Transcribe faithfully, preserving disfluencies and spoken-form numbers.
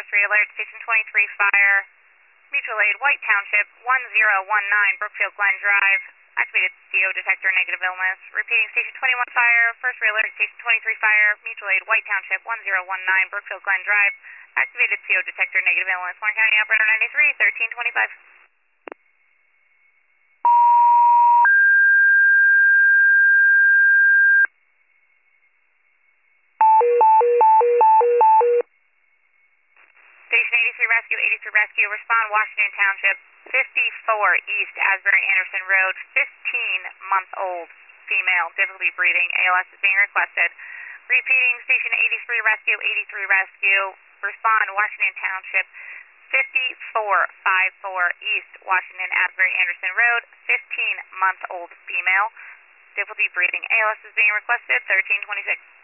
first re-alert, Station twenty-three Fire, mutual aid, White Township, one zero one nine, Brookfield Glen Drive, activated C O detector, negative illness. Repeating, Station twenty-one Fire, first re-alert, Station twenty-three Fire, mutual aid, White Township, one zero one nine, Brookfield Glen Drive, activated C O detector, negative illness. Warren County Operator ninety-three, thirteen twenty-five. Station eighty-three Rescue, eighty-three Rescue, respond Washington Township, fifty-four East Asbury Anderson Road, fifteen month old female, difficulty breathing, A L S is being requested. Repeating, Station eighty-three Rescue, eighty-three Rescue, respond Washington Township, fifty-four fifty-four East Washington Asbury Anderson Road, fifteen month old female, difficulty breathing, A L S is being requested, thirteen twenty-six.